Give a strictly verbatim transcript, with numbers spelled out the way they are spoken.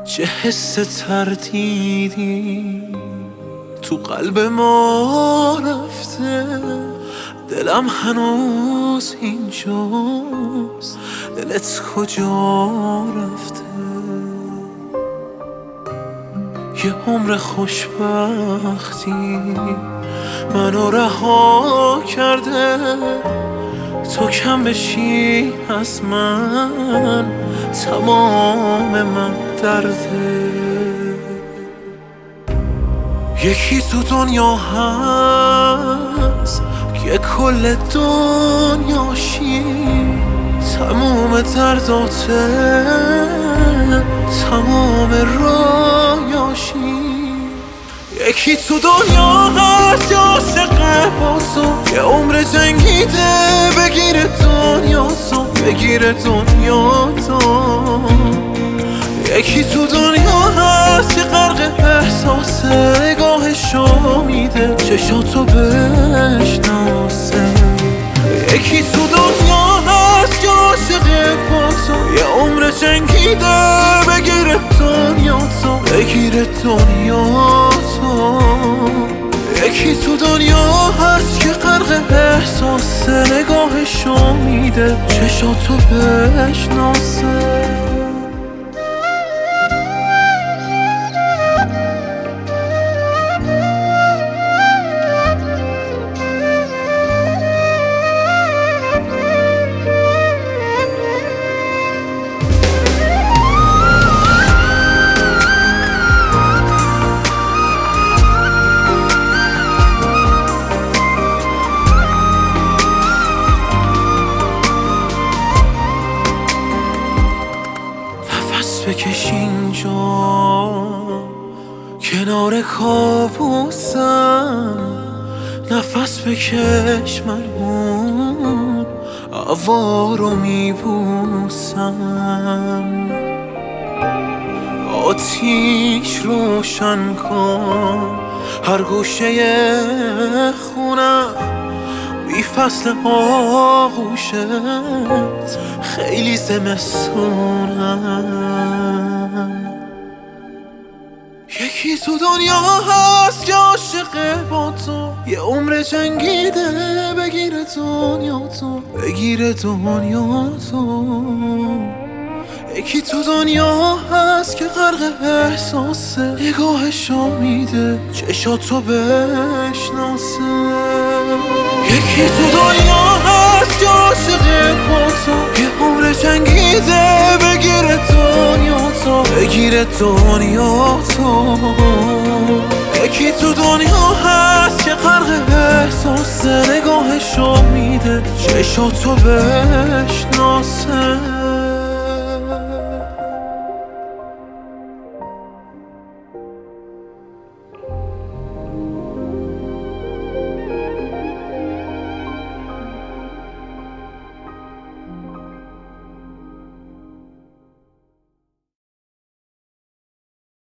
چه حس تردیدی تو قلب ما رفته، دلم هنوز اینجاست، دلت کجا رفته؟ یه عمر خوشبختی منو رها کرده، تو کم بشی از من تمام من درده. یکی تو دنیا هست که کل دنیاشی، تمام درداته تمام رایاشی. یکی تو دنیا هست که عاشقه با تو، یه عمر جنگیده بگیره دنیا تو، بگیره دنیا تو. یکی تو دنیا هست که غرق احساسه، نگاهشو میده چشاتو بشناسه. یکی تو دنیا هست که عاشقه با تو، یه عمر جنگیده بگیره دنیا تو، بگیره دنیا تو. یکی تو دنیا هست که غرق احساسه، نگاهشو میده چشاتو بشناسه. بکش اینجا کنار کابوسم، نفس بکش ملمون هوا رو میبوسم. آتیش روشن کن هر گوشه خونم، بی فصل آغوشت خیلی زمستونم. یکی تو دنیا هست که عاشقه با تو، یه عمر جنگیده بگیره دنیا تو، بگیره دنیا تو. یکی تو دنیا هست که غرق احساسه، نگاهشو میده چشاتو بشناسه. یکی تو دنیا هست که عاشقه با تو، یه عمر جنگیده بگیره دنیا تو، بگیره دنیا تو. یکی تو دنیا هست که غرق احساسه، نگاهشو میده چشاتو بشناسه.